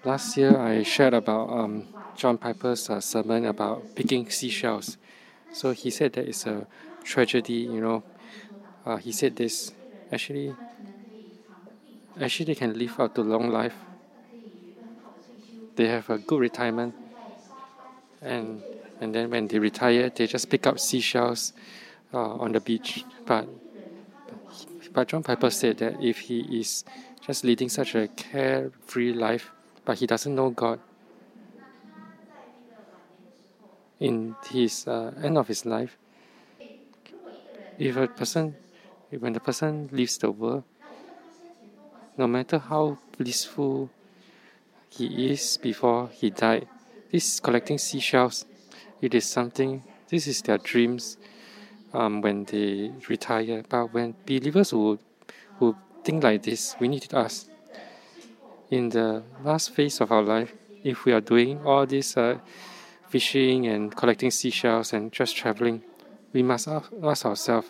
Last year, I shared about John Piper's sermon about picking seashells. So he said that it's a tragedy, he said this actually, they can live out a long life. They have a good retirement, and then when they retire, they just pick up seashells on the beach. But John Piper said that if he is just leading such a carefree life, but he doesn't know God, in his end of his life, when the person leaves the world, no matter how blissful he is before he died, this collecting seashells, this is their dreams when they retire. But when believers who think like this, we need to ask, in the last phase of our life, if we are doing all this fishing and collecting seashells and just traveling, we must ask ourselves,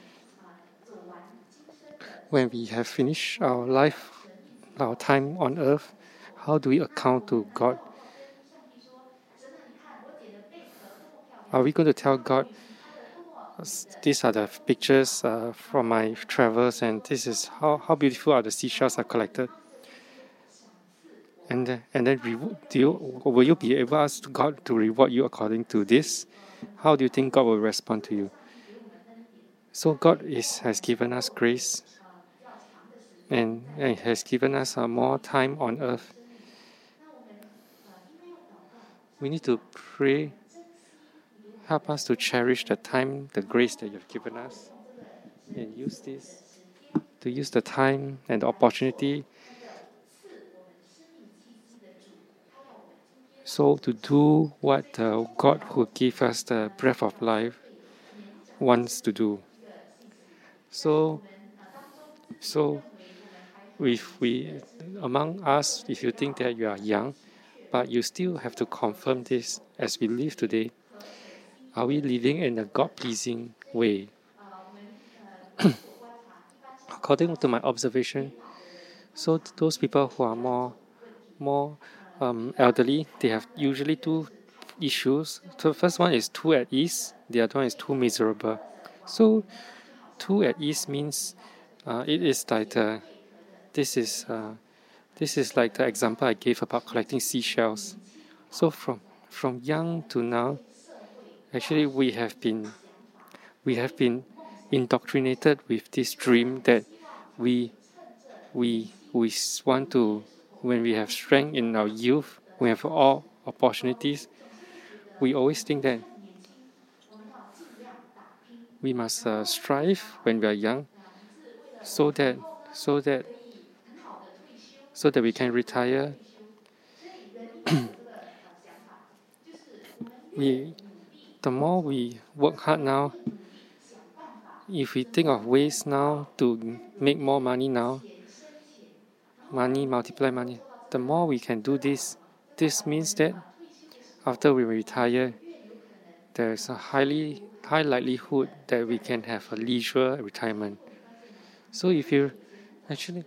when we have finished our life, our time on earth, how do we account to God? Are we going to tell God, these are the pictures from my travels, and this is how beautiful are the seashells are collected? And then will you be able to ask God to reward you according to this? How do you think God will respond to you? So God has given us grace, and has given us more time on earth. We need to pray, help us to cherish the time, the grace that you've given us, and use the time and the opportunity so to do what God who gave us the breath of life wants to do. So if we, among us, if you think that you are young, but you still have to confirm this as we live today, are we living in a God-pleasing way? According to my observation, so those people who are more elderly, they have usually two issues. So the first one is too at ease, the other one is too miserable. So too at ease means it is like this is like the example I gave about collecting seashells. So from young to now, actually we have been indoctrinated with this dream that we want to, when we have strength in our youth, we have all opportunities, we always think that we must strive when we are young so that we can retire. The more we work hard now, if we think of ways now to make more money now, money multiply money, the more we can do this means that after we retire, there's a high likelihood that we can have a leisure retirement. So if you actually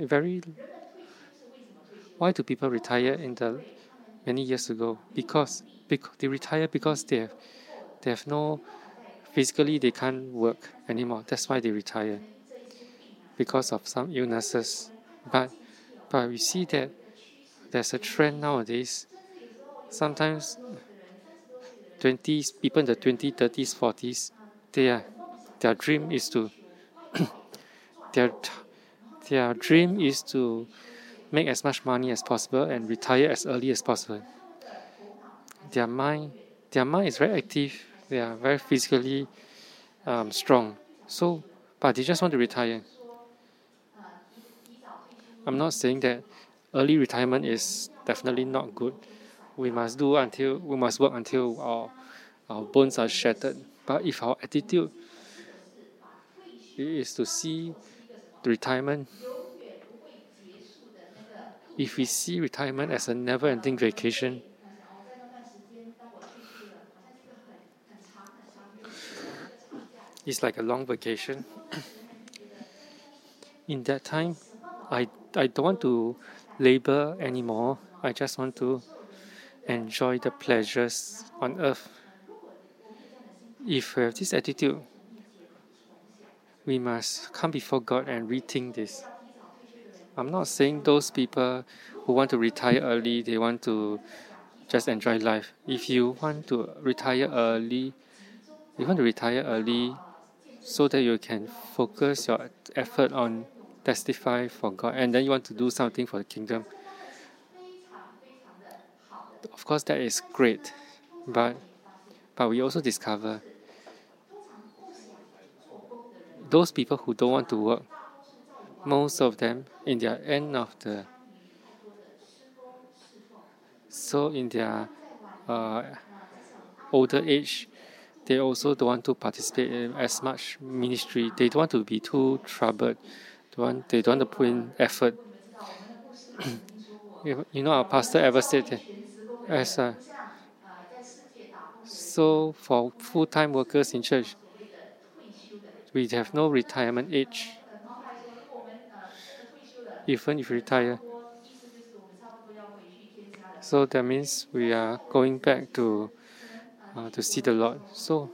why do people retire in the many years ago? Because they retire because they have no, physically they can't work anymore. That's why they retire, because of some illnesses. But we see that there's a trend nowadays. Sometimes people in the 20s, 30s, 40s, their dream is to their dream is to make as much money as possible and retire as early as possible. Their mind is very active. They are very physically strong. So, but they just want to retire. I'm not saying that early retirement is definitely not good. We must work until our bones are shattered. But if our attitude is to see the retirement, if we see retirement as a never-ending vacation, it's like a long vacation. In that time, I don't want to labor anymore. I just want to enjoy the pleasures on earth. If we have this attitude, we must come before God and rethink this. I'm not saying those people who want to retire early, they want to just enjoy life. If you want to retire early, so that you can focus your effort on testify for God, and then you want to do something for the kingdom. Of course, that is great, but we also discover those people who don't want to work, most of them in their in their older age, they also don't want to participate in as much ministry. They don't want to be too troubled. They don't want to put in effort. Our pastor ever said that so for full-time workers in church, we have no retirement age. Even if we retire. So that means we are going back to see the Lord. So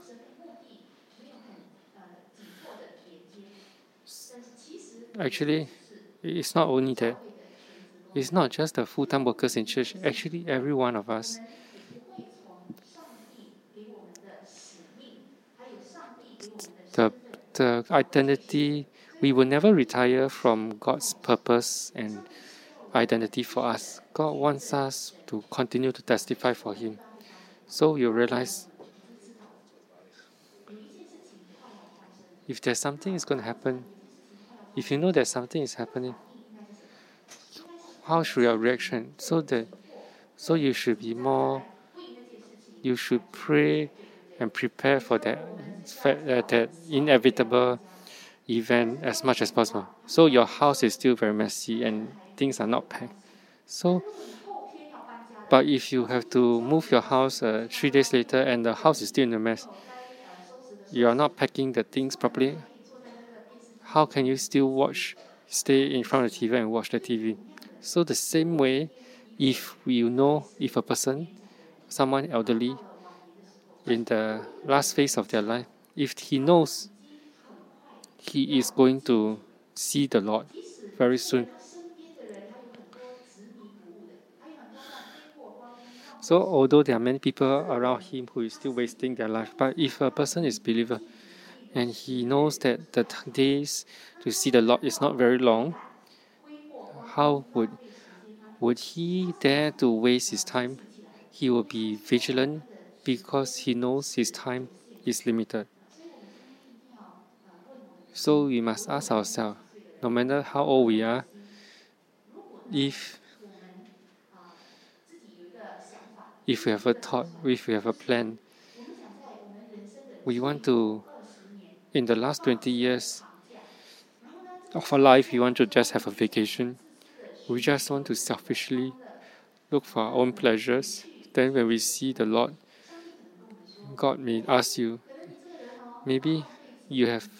actually, it's not only that. It's not just the full-time workers in church. Actually, every one of us. The identity, we will never retire from God's purpose and identity for us. God wants us to continue to testify for Him. So you realize if there's something is going to happen, if you know that something is happening, how should your reaction? So you should be more. You should pray and prepare for that inevitable event as much as possible. So your house is still very messy and things are not packed. But if you have to move your house 3 days later and the house is still in a mess, you are not packing the things properly, how can you still stay in front of the TV and watch the TV? So the same way, if a person, someone elderly, in the last phase of their life, if he knows he is going to see the Lord very soon. So although there are many people around him who is still wasting their life, but if a person is believer and he knows that the days to see the Lord is not very long, how would he dare to waste his time? He will be vigilant because he knows his time is limited. So we must ask ourselves, no matter how old we are, if we have a thought, if we have a plan, we want to, in the last 20 years of our life, we want to just have a vacation. We just want to selfishly look for our own pleasures. Then when we see the Lord, God may ask you, maybe you have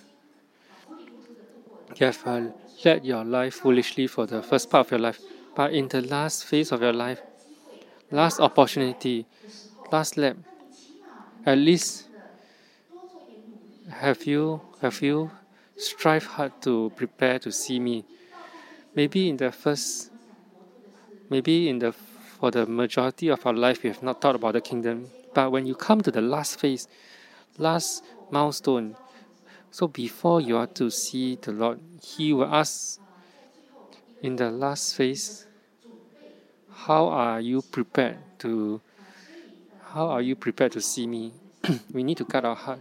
led your life foolishly for the first part of your life, but in the last phase of your life, last opportunity, last lap, at least have you strive hard to prepare to see me? For the majority of our life, we have not thought about the kingdom. But when you come to the last phase, last milestone, so before you are to see the Lord, He will ask in the last phase, how are you prepared to see me? We need to cut our heart.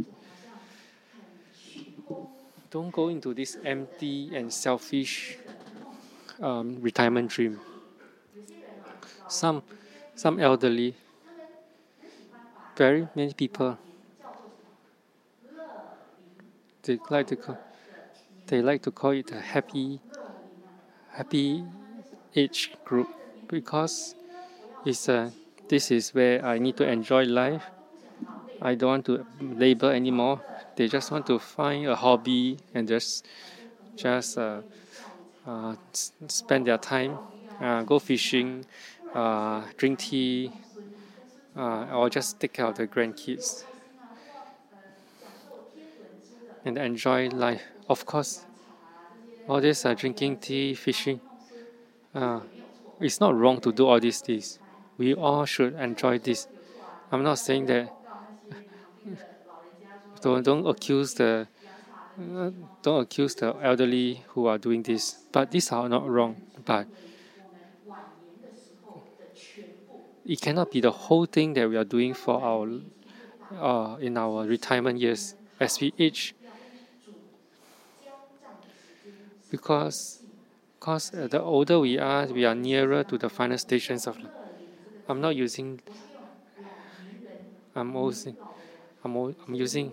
Don't go into this empty and selfish retirement dream. Some elderly, very many people, they like to call it a happy age group, because this is where I need to enjoy life. I don't want to labor anymore. They just want to find a hobby and just spend their time, go fishing, drink tea, or just take care of the grandkids and enjoy life. Of course, all this drinking tea, fishing, it's not wrong to do all these things. We all should enjoy this. I'm not saying that don't accuse the don't accuse the elderly who are doing this, but these are not wrong. But it cannot be the whole thing that we are doing for our in our retirement years as we age, because the older we are nearer to the final stations of life. I'm not using. I'm using. I'm using.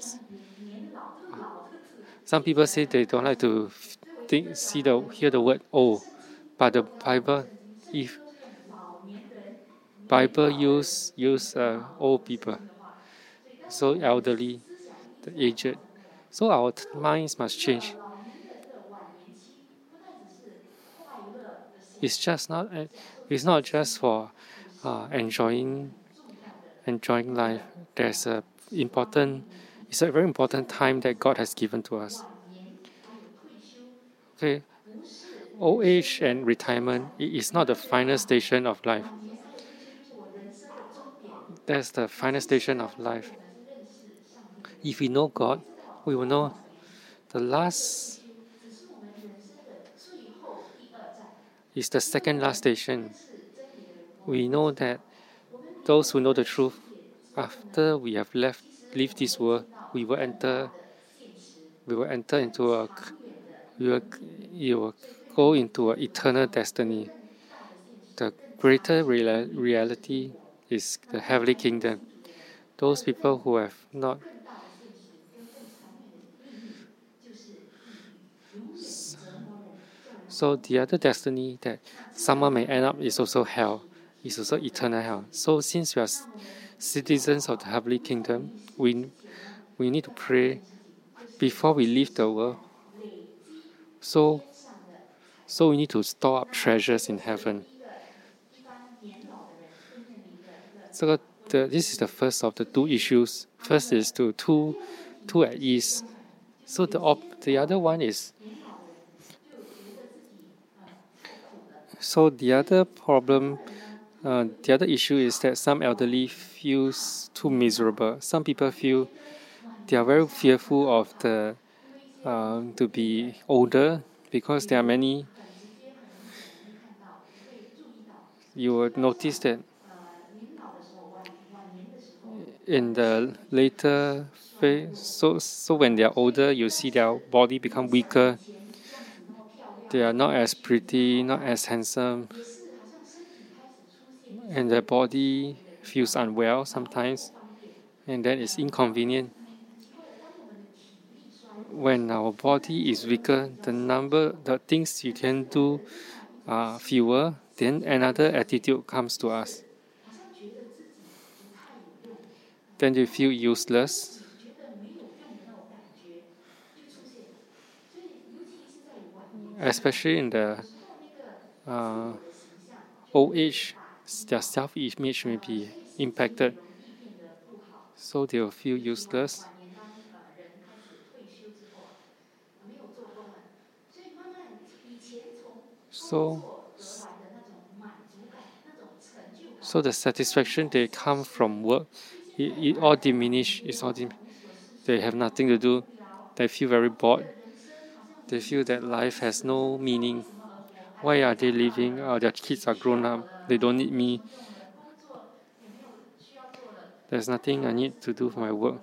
Some people say they don't like to hear the word old, but the Bible, if Bible use old people, so elderly, the aged. So our minds must change. It's just not. It's not just for enjoying life. There's a important. It's a very important time that God has given to us. Okay, old age and retirement is not the final station of life. That's the final station of life. If we know God, we will know the last is the second last station. We know that those who know the truth, after we have leave this world, we will enter into you will go into an eternal destiny. The greater reality is the heavenly kingdom. Those people who have not so the other destiny that someone may end up is also hell, is also eternal hell. So since we are citizens of the heavenly kingdom, we need to pray before we leave the world. So we need to store up treasures in heaven. So this is the first of the two issues. First is to two at ease. So the other one is. So the other problem, the other issue is that some elderly feels too miserable. Some people feel they are very fearful of to be older, because there are many. You will notice that in the later phase, so when they are older, you see their body become weaker. They are not as pretty, not as handsome, and their body feels unwell sometimes, and that is inconvenient. When our body is weaker, the things you can do are fewer, then another attitude comes to us. Then you feel useless. Especially in the old age, their self-image may be impacted, so they will feel useless. So the satisfaction they come from work, it all diminish. They have nothing to do. They feel very bored. They feel that life has no meaning. Why are they living? Their kids are grown up. They don't need me. There's nothing I need to do for my work.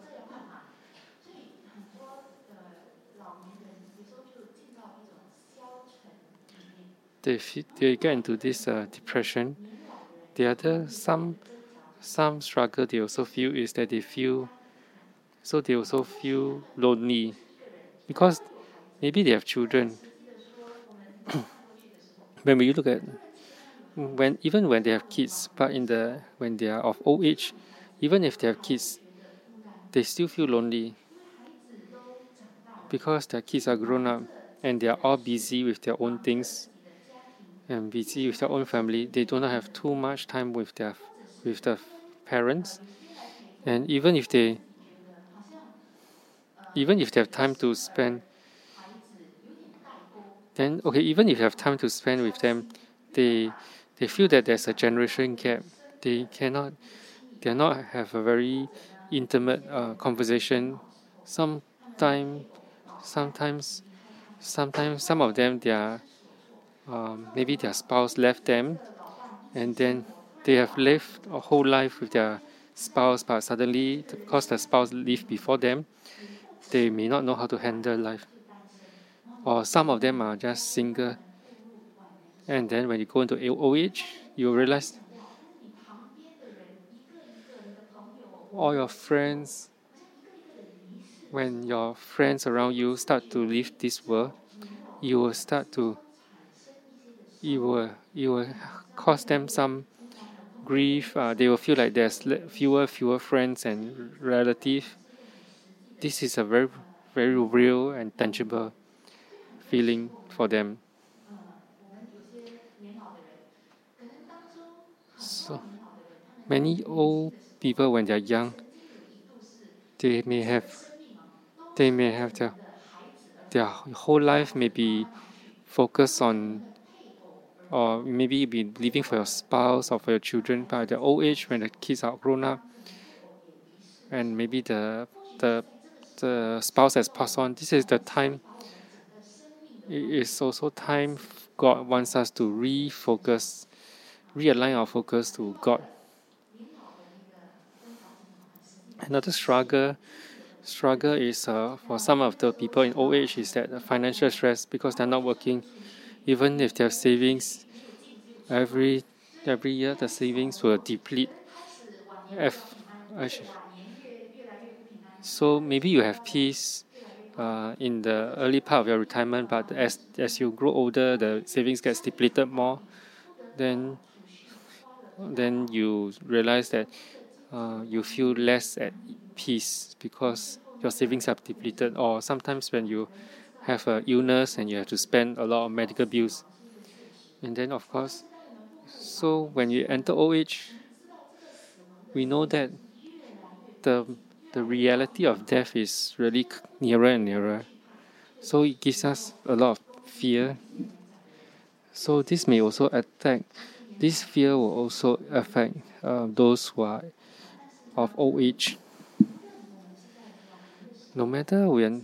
They get into this depression. The other some struggle they also feel is that they also feel lonely, because maybe they have children. When we look at even when they have kids, but when they are of old age, even if they have kids, they still feel lonely, because their kids are grown up and they are all busy with their own things, and busy with their own family, they do not have too much time with the parents. And even if they have time to spend, then okay, even if you have time to spend with them, they feel that there's a generation gap. They cannot have a very intimate conversation. Sometime, sometimes, sometimes some of them maybe their spouse left them, and then they have lived a whole life with their spouse, but suddenly because the spouse lived before them, they may not know how to handle life. Or some of them are just single, and then when you go into old age, you realize all your friends, when your friends around you start to leave this world, you will start to you will cause them some grief. They will feel like there's fewer friends and relatives. This is a very real and tangible feeling for them. So many old people, when they're young, they may have their whole life may be focused on, or maybe be living for your spouse or for your children. But at the old age, when the kids are grown up, and maybe the spouse has passed on, this is the time. It is also time God wants us to refocus, realign our focus to God. Another struggle is for some of the people in old age is that the financial stress, because they're not working. Even if they have savings, every year the savings will deplete. So maybe you have peace in the early part of your retirement, but as you grow older, the savings gets depleted more. Then you realize that you feel less at peace because your savings are depleted. Or sometimes when you have an illness and you have to spend a lot of medical bills, and then of course, so when you enter old age, we know that the reality of death is really nearer and nearer. So it gives us a lot of fear. So this may also attack. This fear will also affect those who are of old age. No matter when,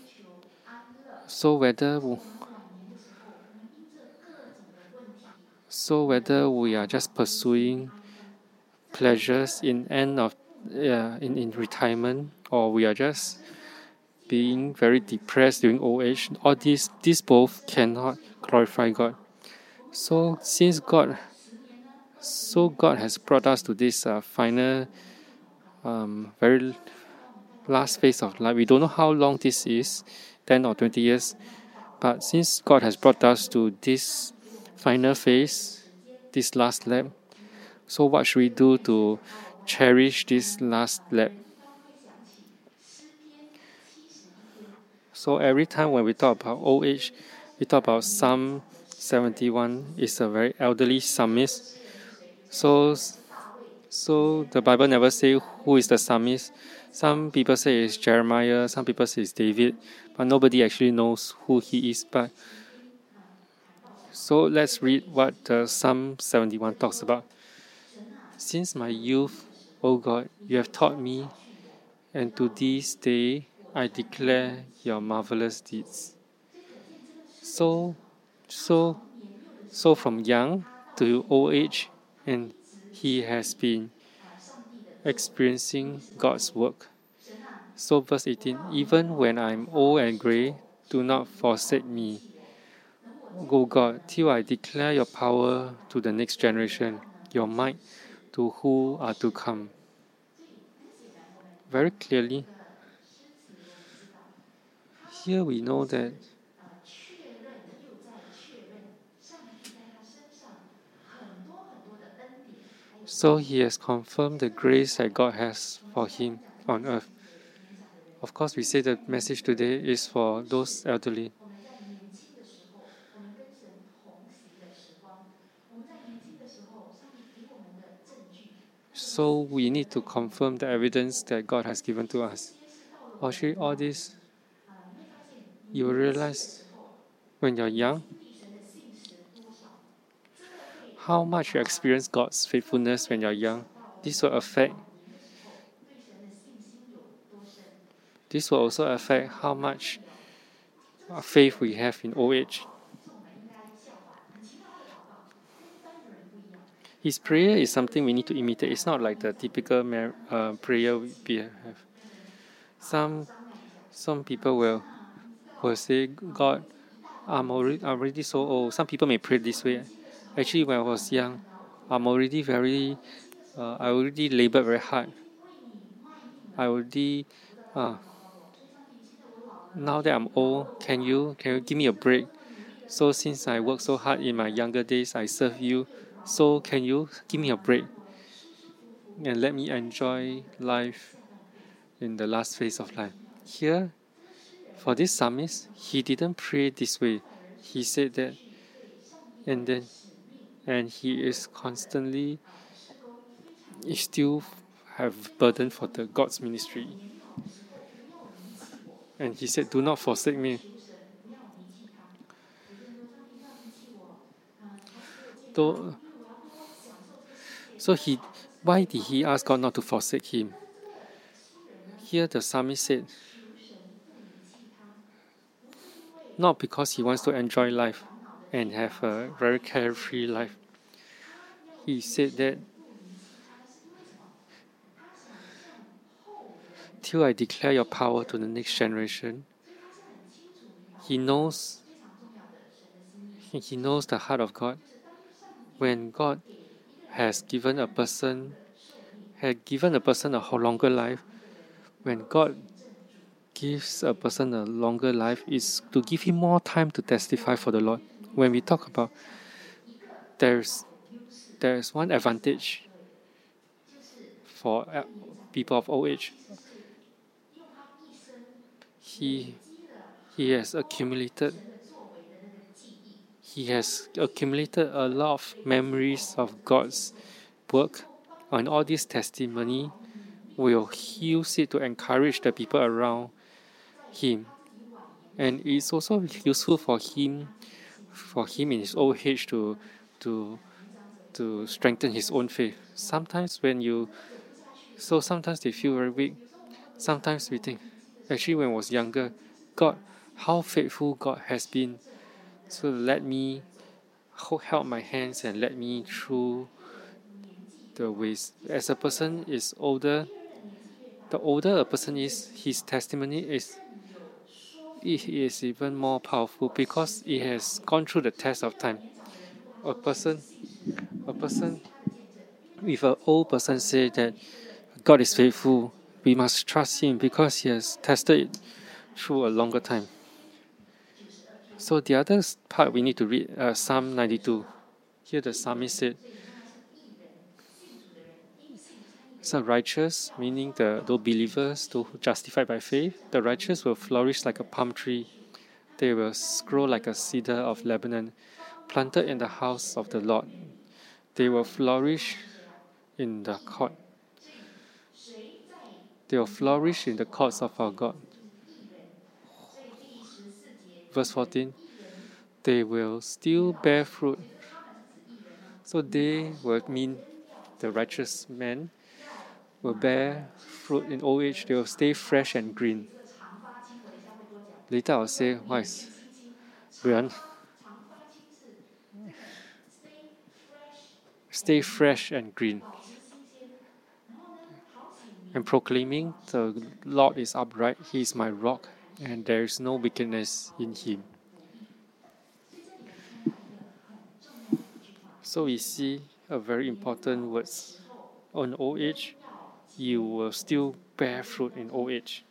so whether we are just pursuing pleasures in retirement, or we are just being very depressed during old age, all these both cannot glorify God. So God has brought us to this final, very last phase of life. We don't know how long this is, 10 or 20 years, but since God has brought us to this final phase, this last lap, so what should we do to cherish this last lap? So every time when we talk about old age, we talk about Psalm 71 is a very elderly psalmist. So the Bible never say who is the psalmist. Some people say it's Jeremiah, some people say it's David, but nobody actually knows who he is. But so let's read what Psalm 71 talks about. Since my youth, O God, you have taught me, and to this day I declare your marvelous deeds. So from young to old age, and he has been experiencing God's work. So verse 18, even when I'm old and grey, do not forsake me, O God, till I declare your power to the next generation, your might to who are to come. Very clearly, here we know that so he has confirmed the grace that God has for him on earth. Of course, we say the message today is for those elderly. So we need to confirm the evidence that God has given to us. Actually, all this, you will realize when you're young how much you experience God's faithfulness when you're young. This will also affect how much faith we have in old age. His prayer is something we need to imitate. It's not like the typical prayer we have. Some people will say, God, I'm already so old. Some people may pray this way. Actually, when I was young, I'm already I already labored very hard. I already, now that I'm old, can you give me a break? So since I worked so hard in my younger days, I serve you. So can you give me a break and let me enjoy life in the last phase of life? Here, for this psalmist, he didn't pray this way. He said that, and he is constantly, he still have burden for the God's ministry. And he said, do not forsake me. So why did he ask God not to forsake him? Here the psalmist said, not because he wants to enjoy life and have a very carefree life. He said that, till I declare your power to the next generation. He knows the heart of God. When God has given a person a longer life, when God gives a person a longer life, is to give him more time to testify for the Lord. When we talk about, there's one advantage for people of old age. He has accumulated a lot of memories of God's work, and all this testimony will use it to encourage the people around him. And it's also useful for him in his old age to strengthen his own faith. Sometimes sometimes they feel very weak. Sometimes we think, actually when I was younger, God, how faithful God has been. So let me help my hands and let me through the ways. As a person is older, the older a person is, his testimony is even more powerful because it has gone through the test of time. A person if an old person say that God is faithful, we must trust him because he has tested it through a longer time. So the other part we need to read Psalm 92. Here the psalmist said, so righteous, meaning those believers, those justified by faith, the righteous will flourish like a palm tree. They will grow like a cedar of Lebanon, planted in the house of the Lord. They will flourish in the court. They will flourish in the courts of our God. Verse 14, they will still bear fruit. So they will mean the righteous man will bear fruit in old age. They will stay fresh and green. Later I'll say, why is Brian? Stay fresh and green. And proclaiming, the Lord is upright, He is my rock, and there is no wickedness in Him. So we see a very important words. On old age, you will still bear fruit in old age.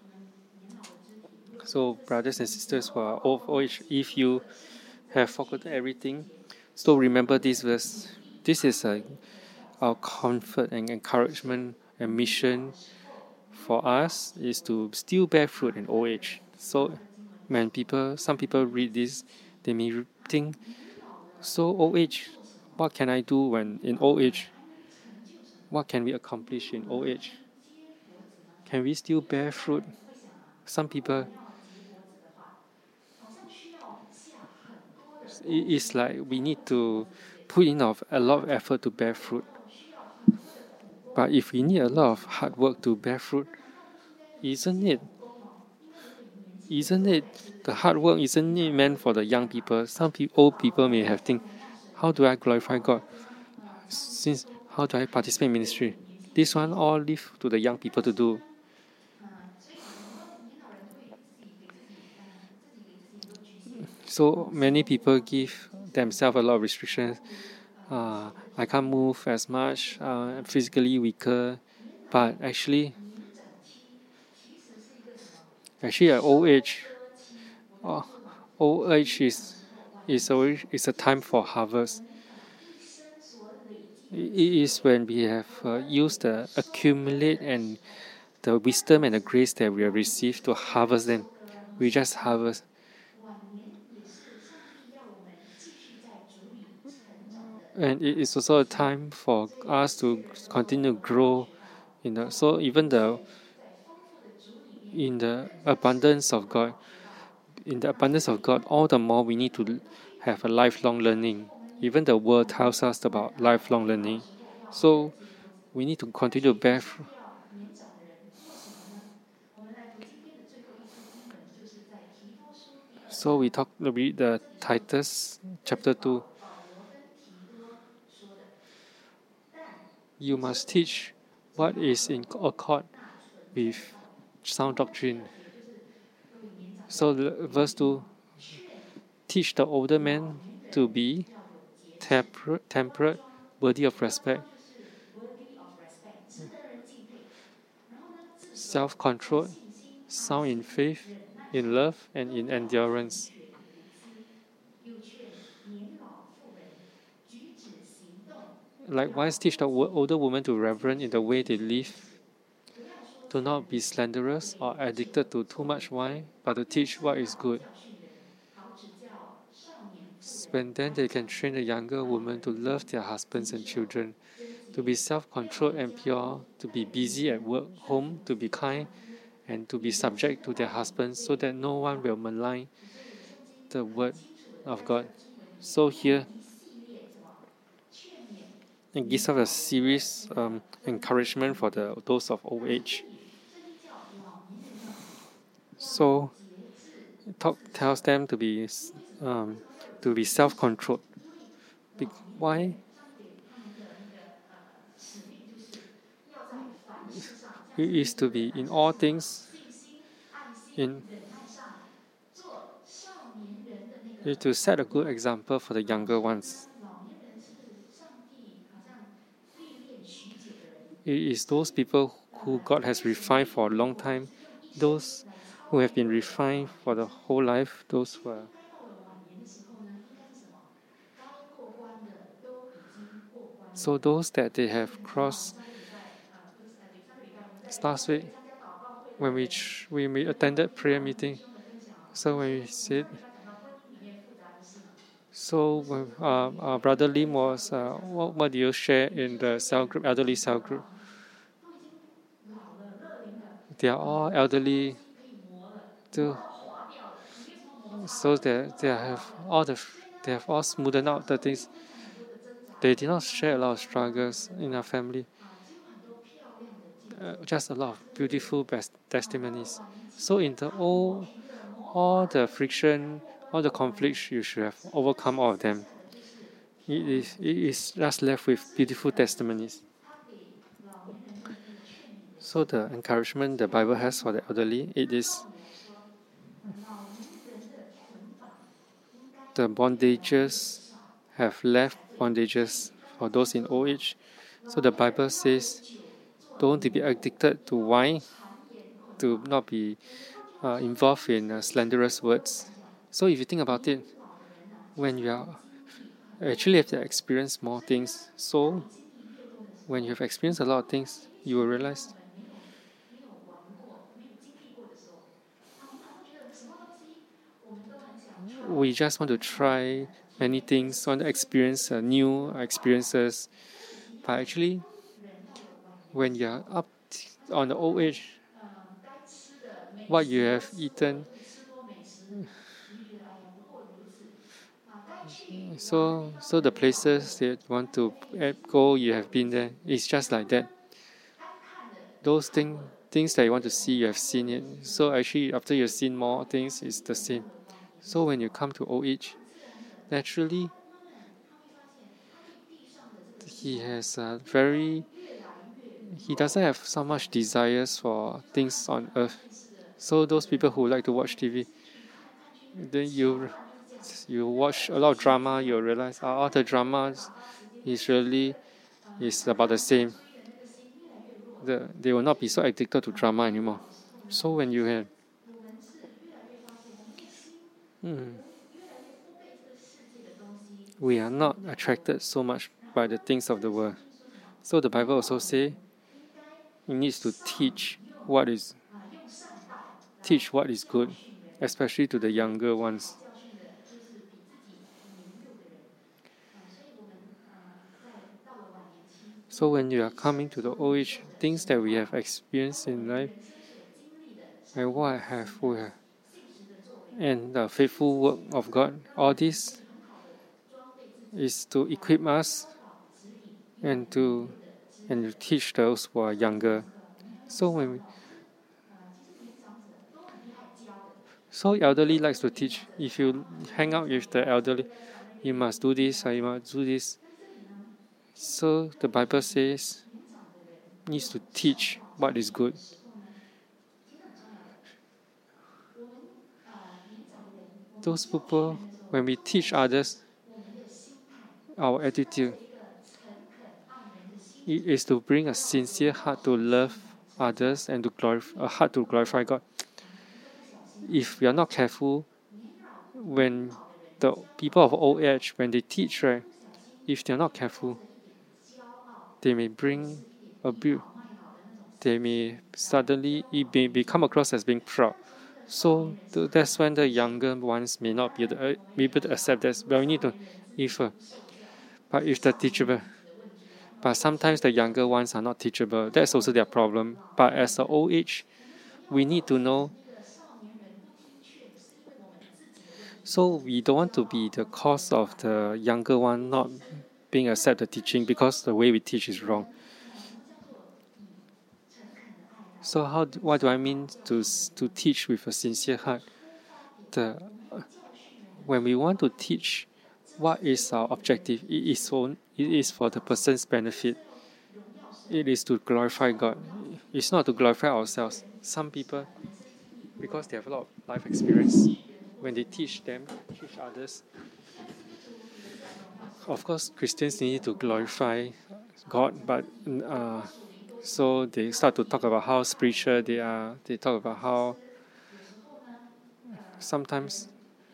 So brothers and sisters who are of old age, if you have forgotten everything, so remember this verse. This is our comfort and encouragement and mission for us is to still bear fruit in old age. So when some people read this, they may think, so old age, what can I do when in old age? what can we accomplish in old age? Can we still bear fruit? Some people, it's like we need to put in a lot of effort to bear fruit. But if we need a lot of hard work to bear fruit, isn't it the hard work isn't it meant for the young people? Some old people may have think, how do I glorify God? Since how do I participate in ministry? This one all leave to the young people to do. So many people give themselves a lot of restrictions. I can't move as much, I'm physically weaker. But actually at uh, old age is a time for harvest. It is when we have used the accumulate and the wisdom and the grace that we have received to harvest them. We just harvest. And it is also a time for us to continue to grow so even in the abundance of God, all the more we need to have a lifelong learning. Even the world tells us about lifelong learning. So we need to continue to bear fruit. So we read the Titus chapter 2. You must teach what is in accord with sound doctrine. So verse 2, teach the older men to be temperate, worthy of respect, self-controlled, sound in faith, in love, and in endurance. Likewise, teach the older women to reverence in the way they live. Do not be slanderous or addicted to too much wine, but to teach what is good. When then they can train the younger women to love their husbands and children, to be self-controlled and pure, to be busy at work, home, to be kind, and to be subject to their husbands, so that no one will malign the word of God. So here, it gives us a serious encouragement for those of old age. So, tells them to be self-controlled. Why? It is to be in all things. To set a good example for the younger ones. It is those people who God has refined for a long time, those who have been refined for the whole life, those who are. So those that they have crossed. Last week, when we attended prayer meeting, so when we said, so when our brother Lim was, what do you share in the cell group, elderly cell group? They are all elderly, too. So they have all smoothed out the things. They did not share a lot of struggles in our family. Just a lot of beautiful testimonies. So in all the friction, all the conflicts, you should have overcome all of them. It is just left with beautiful testimonies. So the encouragement the Bible has for the elderly, it is the bondages have left bondages for those in old age. So the Bible says, don't be addicted to wine, to not be involved in slanderous words. So if you think about it, when you are actually have to experience more things, so when you have experienced a lot of things, you will realize we just want to try many things, want to experience new experiences, but actually when you are up on the old age, what you have eaten, so the places that you want to go, you have been there. It's just like that. Those things that you want to see, you have seen it. So actually, after you've seen more things, it's the same. So when you come to old age, naturally, he has a very he doesn't have so much desires for things on earth. So those people who like to watch TV, then you watch a lot of drama, you realize all the dramas is about the same. They will not be so addicted to drama anymore. So when you have we are not attracted so much by the things of the world. So the Bible also say it needs to teach what is good, especially to the younger ones. So when you are coming to the old age, things that we have experienced in life and what we have, and the faithful work of God, all this is to equip us and to teach those who are younger. So elderly likes to teach. If you hang out with the elderly, you must do this or you must do this. So the Bible says needs to teach what is good. Those people, when we teach others, our attitude it is to bring a sincere heart to love others and a heart to glorify God. If we are not careful, when the people of old age, when they teach, right, if they are not careful, they may bring abuse. They may suddenly come across as being proud. So that's when the younger ones may not be able to accept that. Well, we need to, but if the teachable. But sometimes the younger ones are not teachable. That's also their problem. But as the old age, we need to know. So we don't want to be the cause of the younger one not being accepted teaching because the way we teach is wrong. So what do I mean to teach with a sincere heart? When we want to teach, what is our objective? It is for the person's benefit. It is to glorify God. It's not to glorify ourselves. Some people, because they have a lot of life experience, when they teach others, of course, Christians need to glorify God, but so they start to talk about how spiritual they are. They talk about how sometimes.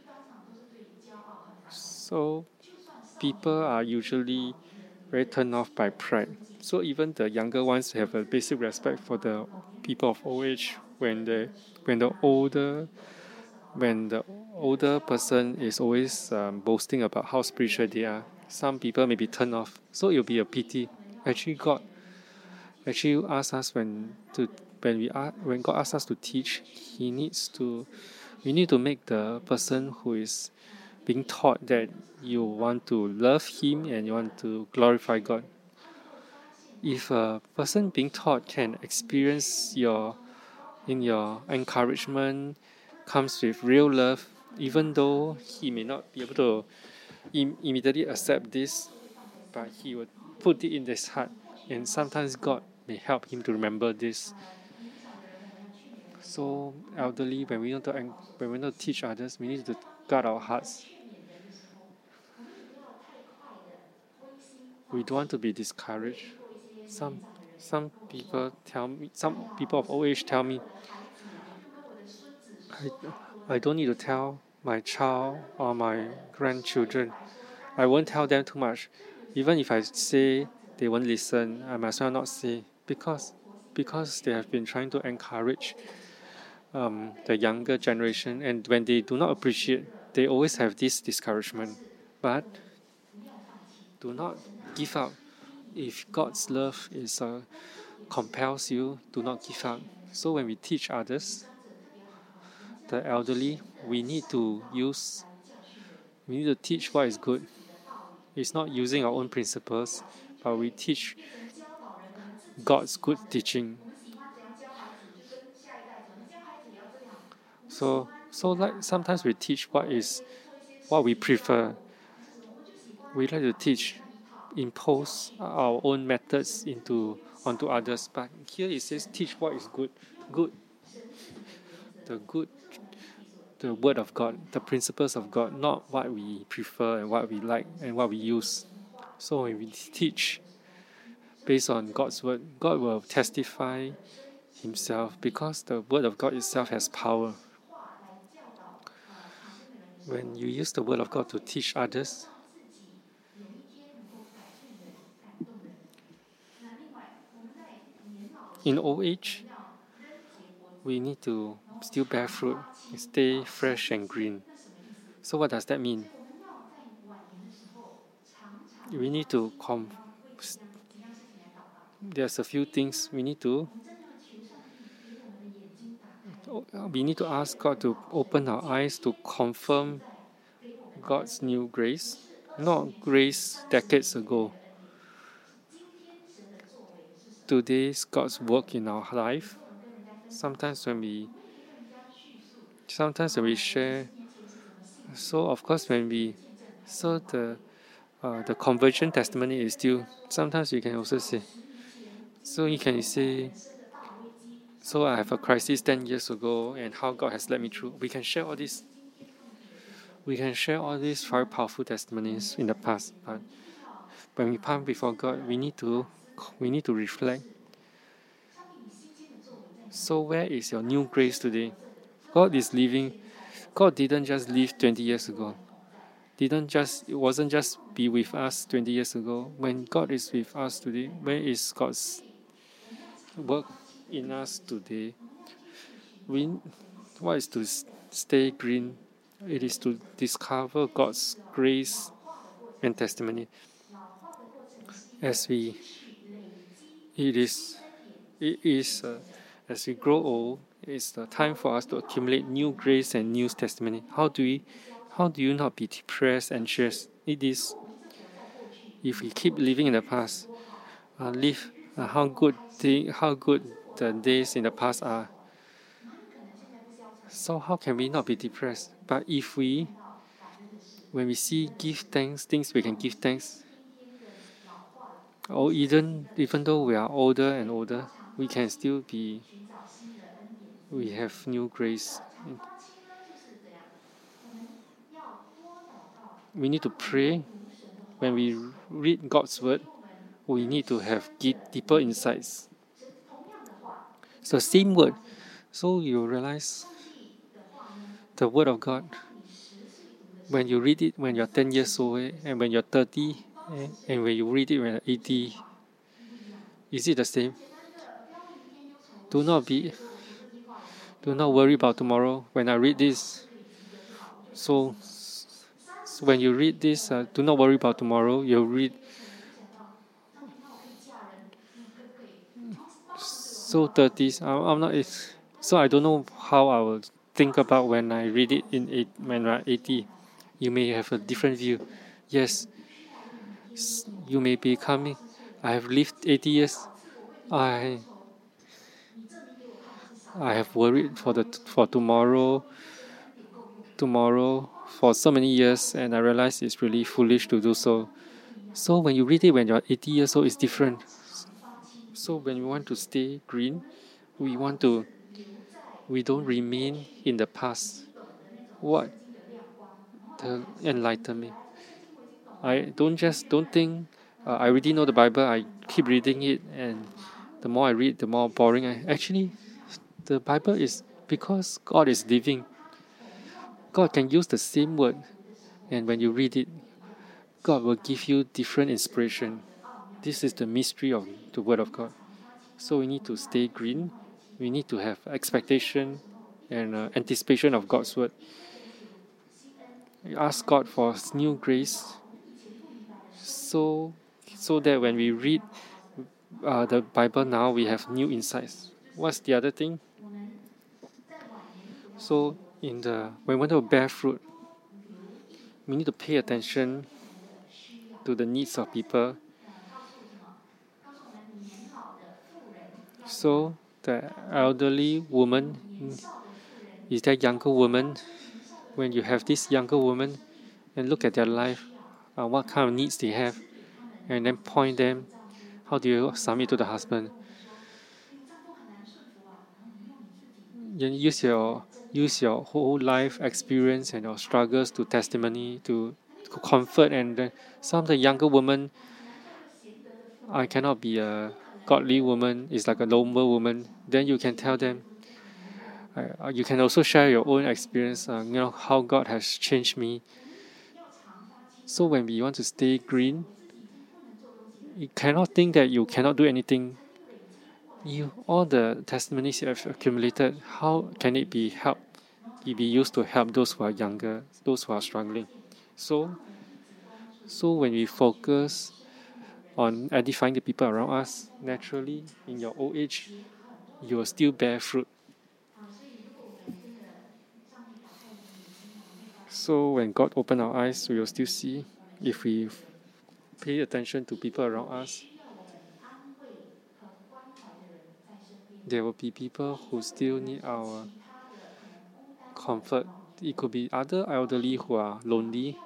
So people are usually very turned off by pride. So even the younger ones have a basic respect for the people of old age when the older person is always boasting about how spiritual they are. Some people may be turned off. So it will be a pity. Actually, God asks us when God asks us to teach, we need to make the person who is being taught that you want to love him and you want to glorify God. If a person being taught can experience your encouragement comes with real love, even though he may not be able to immediately accept this, but he would put it in his heart, and sometimes God may help him to remember this. So elderly, when we want to teach others, we need to guard our hearts. We don't want to be discouraged. Some people of old age tell me, I don't need to tell my child or my grandchildren. I won't tell them too much. Even if I say they won't listen, I might as well not say because they have been trying to encourage the younger generation, and when they do not appreciate, they always have this discouragement. But do not give up. If God's love is compels you to not give up. So when we teach others, the elderly, we need to teach what is good. It's not using our own principles, but we teach God's good teaching. So like sometimes we teach what we prefer. We like to impose our own methods onto others. But here it says teach what is good. Good. The word of God, the principles of God, not what we prefer and what we like and what we use. So when we teach based on God's word, God will testify himself because the word of God itself has power. When you use the word of God to teach others, in old age, we need to still bear fruit, stay fresh and green. So what does that mean? We need to there's a few things we need to ask God to open our eyes to confirm God's new grace, not grace decades ago. Today's God's work in our life. Sometimes when we share, so of course the conversion testimony is still. Sometimes you can also say. So you can say. So I have a crisis 10 years ago, and how God has led me through. We can share all this. We can share all these very powerful testimonies in the past, but when we come before God, we need to reflect. So where is your new grace today? God is living. God didn't just live 20 years ago. It wasn't just be with us 20 years ago. When God is with us today, where is God's work in us today? What is to stay green? It is to discover God's grace and testimony. As we grow old, it's the time for us to accumulate new grace and new testimony. How do you not be depressed, anxious? It is if we keep living in the past, how good the days in the past are. So how can we not be depressed? But when we see give thanks, things we can give thanks. Or even though we are older and older, we can still we have new grace. We need to pray. When we read God's word, we need to have deeper insights. It's the same word. So you realize the word of God, when you read it when you're 10 years old and when you're 30 and when you read it when you're 80, is it the same? Do not worry about tomorrow. When I read this, so when you read this, do not worry about tomorrow. You read. So 30s, I'm not. So I don't know how I will think about when I read it when I'm 80. You may have a different view. Yes, you may be coming. I have lived 80 years. I have worried for tomorrow for so many years, and I realize it's really foolish to do so. So when you read it when you're 80 years old, it's different. So when we want to stay green, we don't remain in the past. What the enlightenment? I don't think I already know the Bible. I keep reading it, and the more I read, the more boring. Actually, the Bible is because God is living. God can use the same word, and when you read it, God will give you different inspiration. This is the mystery of the Word of God. So we need to stay green. We need to have expectation and anticipation of God's word. We ask God for new grace, so that when we read the Bible now, we have new insights. What's the other thing? So when we want to bear fruit, we need to pay attention to the needs of people. So the elderly woman is that younger woman. When you have this younger woman and look at their life, what kind of needs they have, and then point them, how do you submit to the husband? You use your whole life experience and your struggles to testimony to comfort, and then some of the younger women, I cannot be a godly woman, it's like a noble woman. Then you can tell them, you can also share your own experience, how God has changed me. So when we want to stay green, you cannot think that you cannot do anything. All the testimonies you have accumulated, how can it be helped? It be used to help those who are younger, those who are struggling. So when we focus on edifying the people around us, naturally, in your old age, you will still bear fruit. So when God open our eyes, we will still see. If we pay attention to people around us, there will be people who still need our comfort. It could be other elderly who are lonely.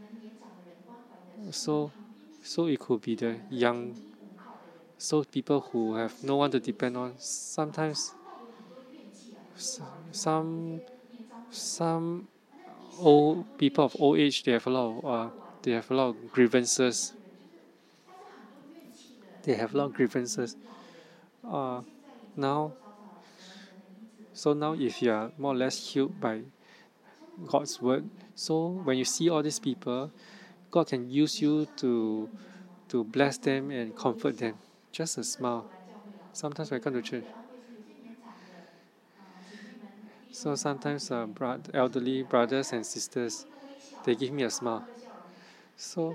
So it could be the young, so people who have no one to depend on. Sometimes some old people of old age, they have a lot of grievances. Now, if you are more or less healed by God's word, so when you see all these people, God can use you to bless them and comfort them. Just a smile. Sometimes when I come to church, so sometimes elderly brothers and sisters, they give me a smile. So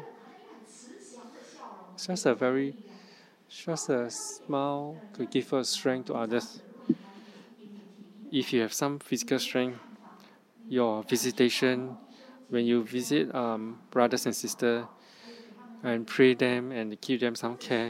just a smile to give us strength to others. If you have some physical strength, your visitation, when you visit brothers and sisters and pray them and give them some care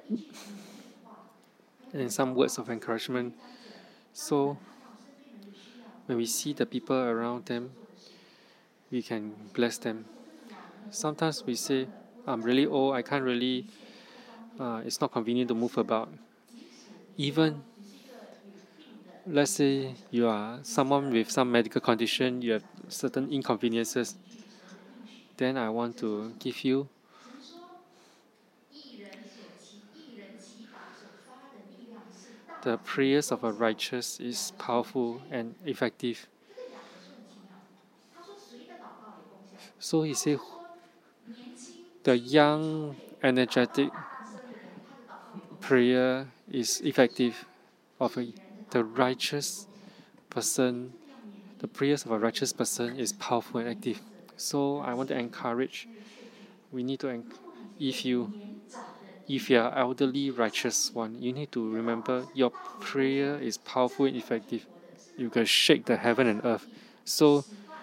and some words of encouragement. So when we see the people around them, we can bless them. Sometimes we say, I'm really old, I can't really, it's not convenient to move about. Even, let's say you are someone with some medical condition, you have certain inconveniences, then I want to give you the prayers of a righteous is powerful and effective. So he said, the young, energetic prayer is effective. The righteous person, the prayers of a righteous person is powerful and active. So I want to encourage. We need to, if you are elderly righteous one, you need to remember your prayer is powerful and effective. You can shake the heaven and earth. So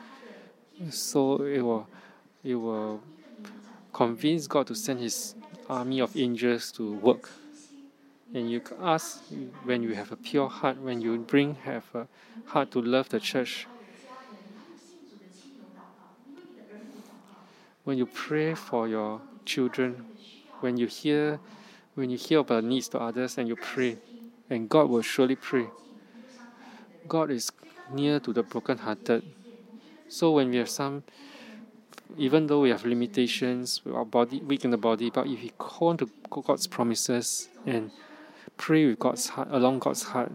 it will convince God to send His army of angels to work. And you ask, when you have a pure heart, when you have a heart to love the church, when you pray for your children, when you hear about needs to others and you pray, and God will surely pray. God is near to the brokenhearted. So when we have even though we have limitations, our body weak in the body, but if we hold on to God's promises and pray with God's heart, along God's heart,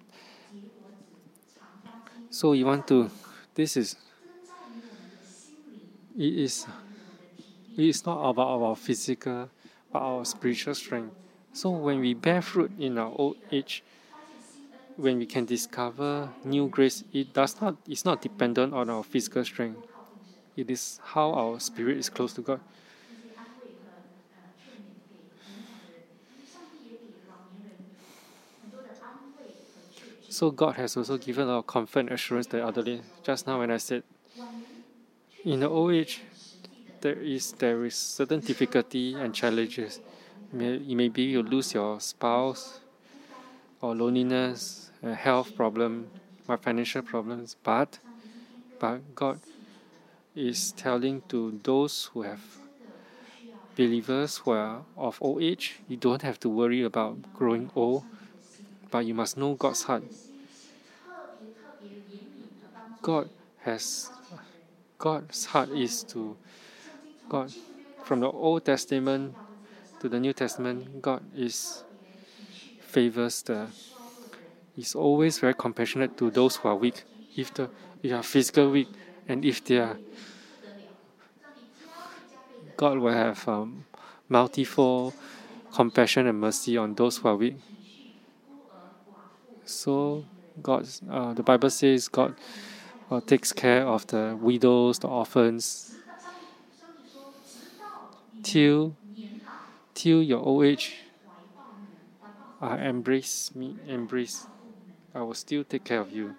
so you want to. It is not about our physical, but our spiritual strength. So when we bear fruit in our old age, when we can discover new grace, it's not dependent on our physical strength. It is how our spirit is close to God. So God has also given a lot of comfort and assurance to the elderly. Just now when I said, in the old age, there is certain difficulty and challenges. Maybe you lose your spouse, or loneliness, a health problem, or financial problems, but God is telling to those who have believers who are of old age, you don't have to worry about growing old, but you must know God's heart. God has God's heart is to God. From the Old Testament to the New Testament, God favors He's always very compassionate to those who are weak. If you are physical weak, and if they are, God will have multifold compassion and mercy on those who are weak. So the Bible says God takes care of the widows, the orphans, till your old age. Embrace. I will still take care of you.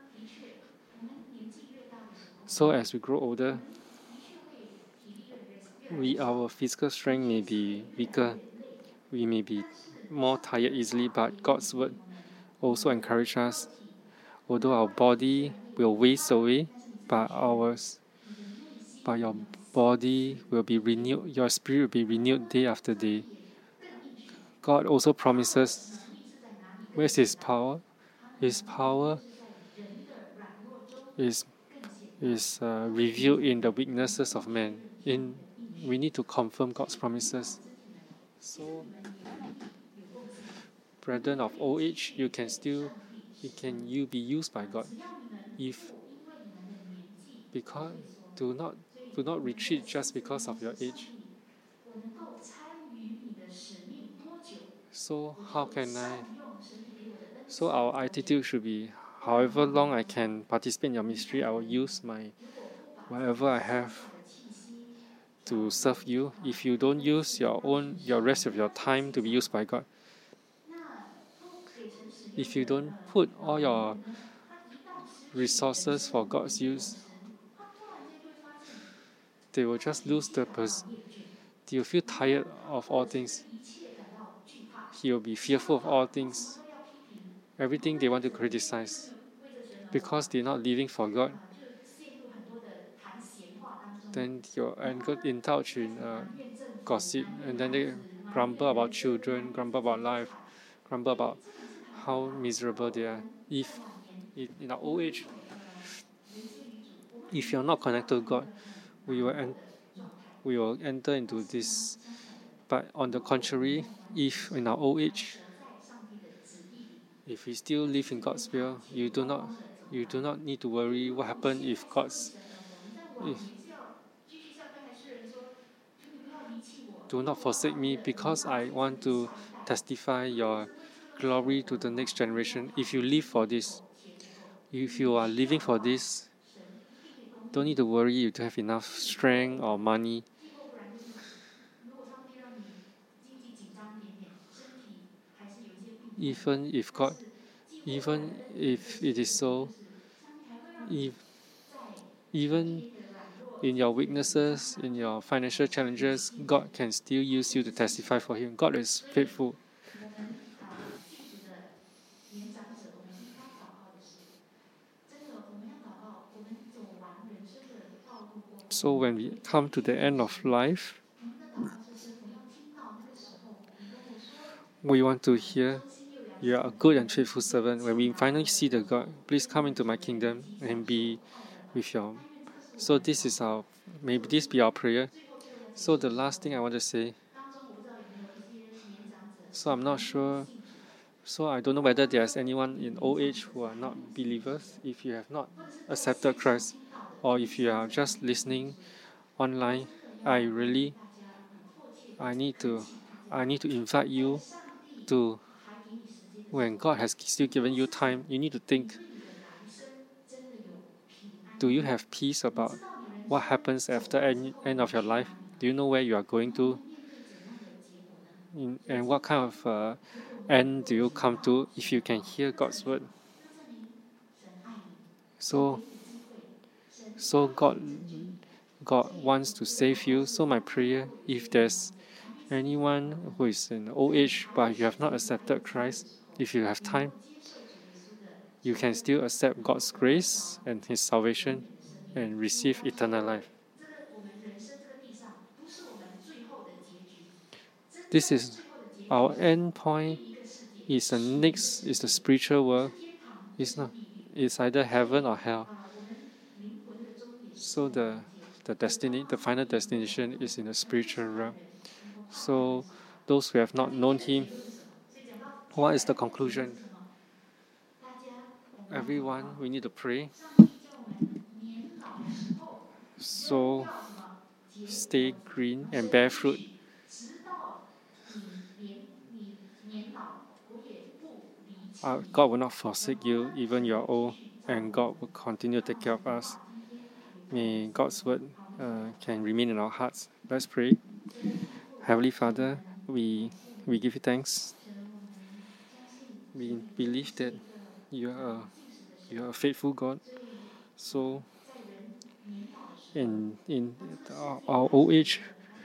So as we grow older, our physical strength may be weaker. We may be more tired easily, but God's word also encourages us. Although our body will waste away, but your body will be renewed, your spirit will be renewed day after day. God also promises, where's His power? His power is revealed in the weaknesses of man. We need to confirm God's promises. So, brethren of old age, you be used by God. Because do not retreat just because of your age. So So our attitude should be, however long I can participate in your ministry, I will use whatever I have to serve you. If you don't use your rest of your time to be used by God, if you don't put all your resources for God's use, they will just lose they will feel tired of all things. He will be fearful of all things. Everything they want to criticize. Because they're not living for God, then you'll indulge in gossip, and then they grumble about children, grumble about life, grumble about how miserable they are. If in our old age, if you're not connected to God, we will enter into this. But on the contrary, if in our old age, if we still live in God's will, you do not need to worry what happens if do not forsake me, because I want to testify your glory to the next generation. If you live for this, if you are living for this, don't need to worry you don't have enough strength or money. Even if it is so, even in your weaknesses, in your financial challenges, God can still use you to testify for Him. God is faithful. So when we come to the end of life, we want to hear, you are a good and faithful servant. When we finally see the God, please come into my kingdom and be with your. So maybe this be our prayer. So the last thing I want to say, so I'm not sure, so I don't know whether there's anyone in old age who are not believers. If you have not accepted Christ, or if you are just listening online, I need to invite you to, when God has still given you time, you need to think, do you have peace about what happens after end of your life? Do you know where you are going to? And what kind of end do you come to if you can hear God's word? So God wants to save you. So my prayer, if there's anyone who is in old age but you have not accepted Christ, if you have time, you can still accept God's grace and His salvation and receive eternal life. This is our end point. Is the spiritual world. It's either heaven or hell. So the final destination is in the spiritual realm. So those who have not known Him, what is the conclusion? Everyone, we need to pray. So stay green and bear fruit. God will not forsake you even you are old, and God will continue to take care of us. May God's word can remain in our hearts. Let's pray. Heavenly Father, we give you thanks. We believe that you are a faithful God. So in our old age,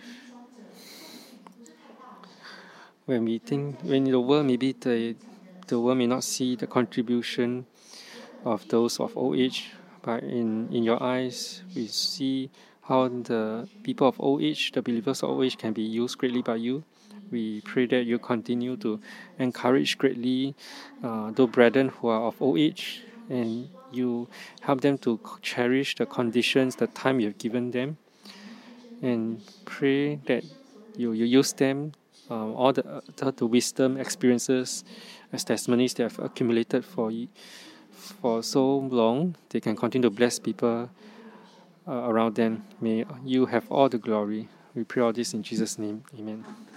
when the world maybe the world may not see the contribution of those of old age, but in your eyes we see how the people of old age, the believers of old age, can be used greatly by you. We pray that you continue to encourage greatly those brethren who are of old age, and you help them to cherish the conditions, the time you have given them, and pray that you use them, all the wisdom, experiences, as testimonies they have accumulated for so long, they can continue to bless people around them. May you have all the glory. We pray all this in Jesus' name. Amen.